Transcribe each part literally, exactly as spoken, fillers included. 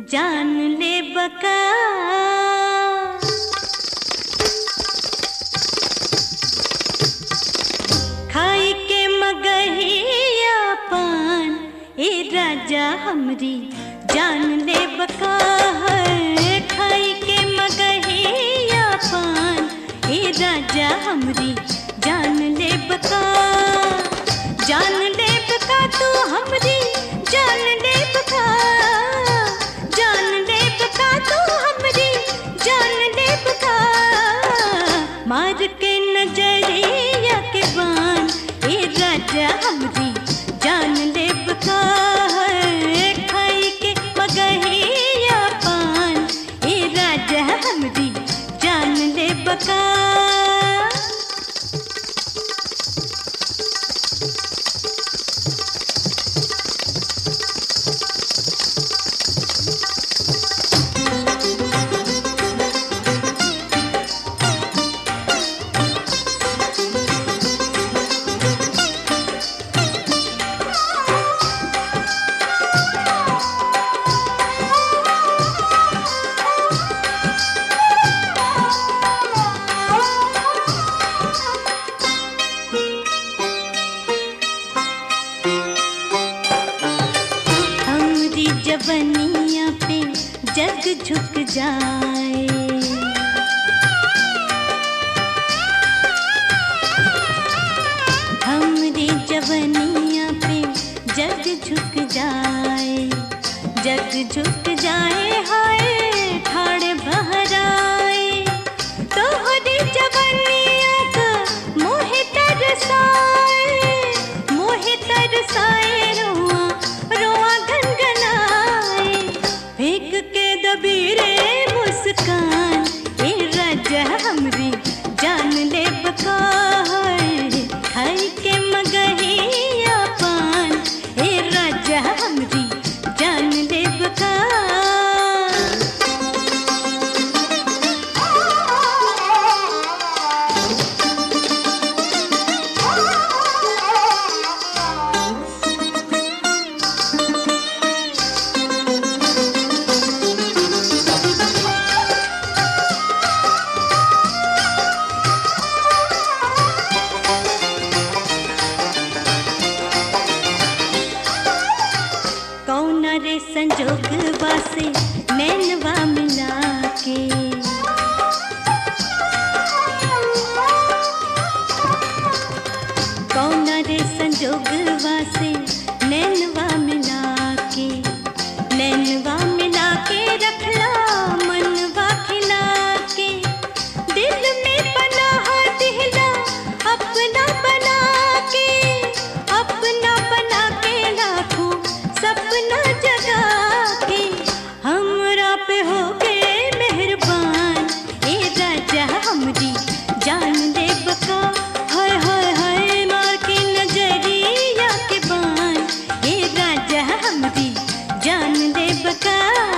जान ले बका। खाई के मगहिया पान ए राजा हमरी जान ले बका है। खाई के मगहिया पान ए राजा हमरी जान ले बका। जान ले बका तू हमरी जान ले बका। जान ले बका तू हमरी जान ले बका। मार के नजरिया के बान ए राजा हमरी जान ले बका है। खाई के मगहिया पान ए राजा हमरी जान ले बका। जवनिया पे जग झुक जाए। हमरी जवनिया पे जग झुक जाए। जग झुक जाए हाय ठाड़ बहराए। तोहरी जवनिया का मोहे तरसाए। मोहे तरसाए रोआ रोआ गनगनाए। फेंक के दबीरे मुस्कान ए राजा हमरी जान ले बका है। खाई के मगहिया पान ए राजा हमरी जान ले बका। कौना रे संजोगवा से नैनवा मिला के। कौना रे संजोगवा से नैनवा मिला के। नैनवा मिला के रखला मनवा खिला के। दिल में पनाह दिहला अपना बना के। अपना बना के लाखों सपना जगा के। हमरा पे हो गए मेहरबान ए राजा हमरी जान ले बका। हाय हाय हाय मार के नजरिया के बान ए राजा हमरी जान ले बका।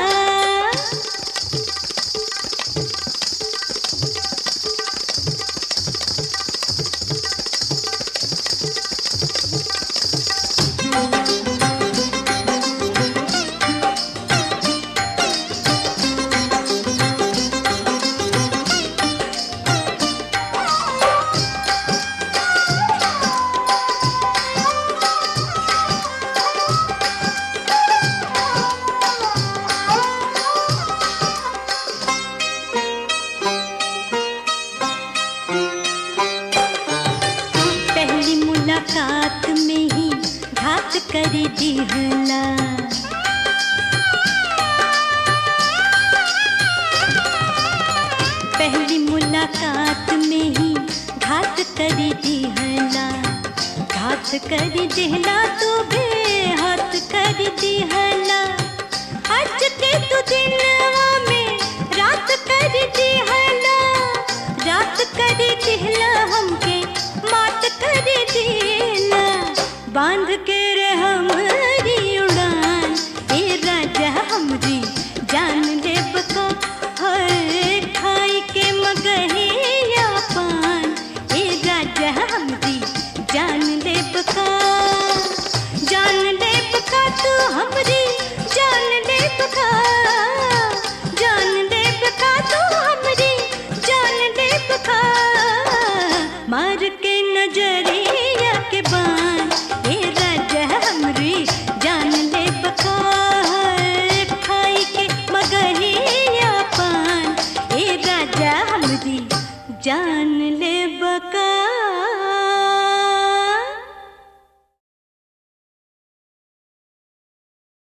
मुलाकात में ही घात कर दिहला। पहली मुलाकात में ही घात कर दिहला। घात कर दिहला तू बेहात कर दिहला। आज के तू दिनवा में रात कर दिहला। रात कर दिहला हमके मात कर दिहला। बांध के रे हमरी उड़ान ए राजा हमरी जान ले बका है। खाई के मगहिया पान ए राजा हमरी जान ले बका। मार के नजरिया के बान ए राजा हमरी जान ले बकार खाई के मगहिया पान ए राजा हमरी जान